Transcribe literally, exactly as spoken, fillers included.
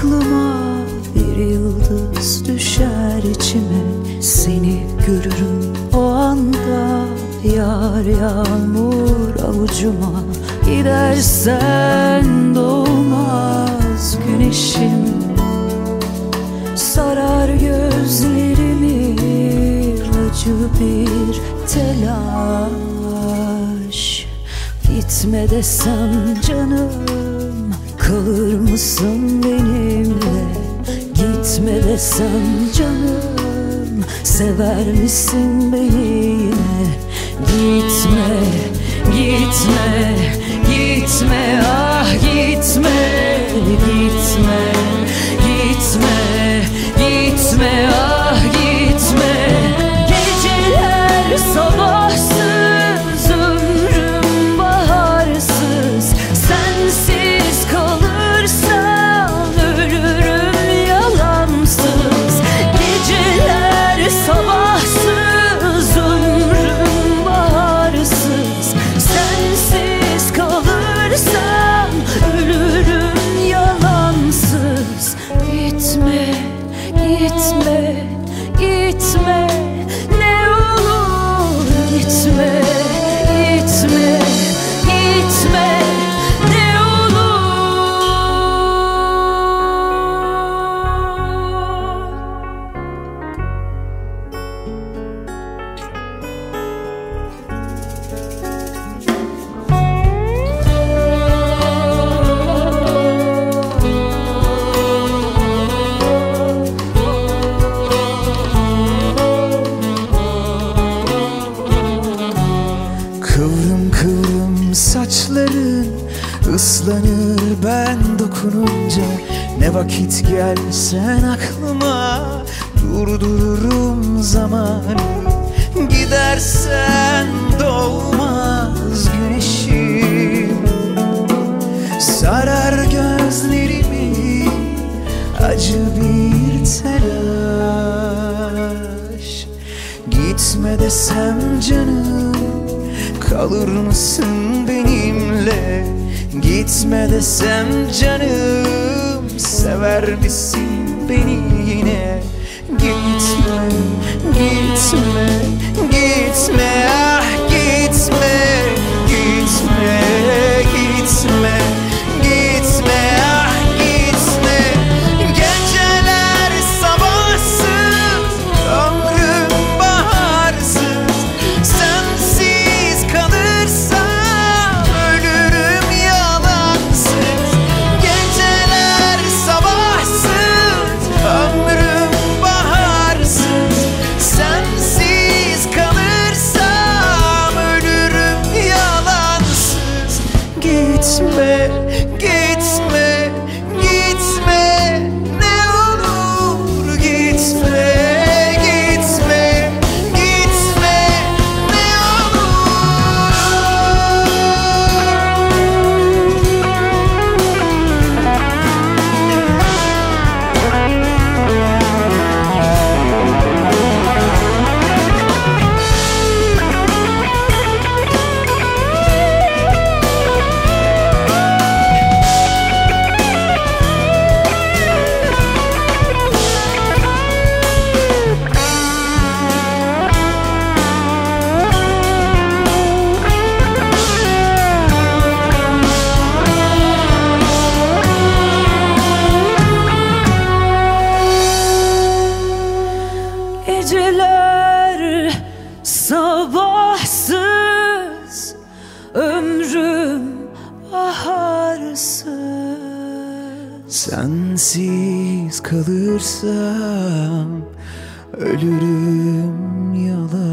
aklıma bir yıldız düşer içime. Seni görürüm o anda, yağar yağmur avucuma. Gidersen doğmaz güneşim, sarar gözlerimi acı bir telaş. Gitme desem canım, kalır mısın benimle? Gitme desem canım, sever misin beni yine? Gitme, gitme, gitme, ah gitme, gitme, gitme, gitme, ah gitme. Geceler sabahsız, ömrüm baharsız. Sensiz kalırsam ölürüm yalansız. Geceler sabahsız, ömrüm baharsız. Sensiz kalırsam ölürüm yalansız. Gitme, gitme, gitme, ne olur gitme, gitme, gitme, ne Kıvrım kıvrım saçların ıslanır ben dokununca. Ne vakit gelsen aklıma, durdururum zamanı. Gidersen doğmaz güneşim, sarar gözlerimi acı bir telaş. Gitme desem canım, kalır mısın benimle? Gitme desem canım, sever misin beni yine? Gitme, gitme, gitme, ah gitme, gitme, gitme, gitme, ah gitme. Geceler sabahsız, ömrüm baharsız. Sensiz kalırsam ölürüm yalansız. Geceler sabahsız, ömrüm baharsız. Sensiz kalırsam ölürüm yalansız. Gitme, gitme, gitme, ne olur gitme, gitme, gitme, ne Geceler sabahsız, ömrüm baharsız. Sensiz kalırsam ölürüm yalan.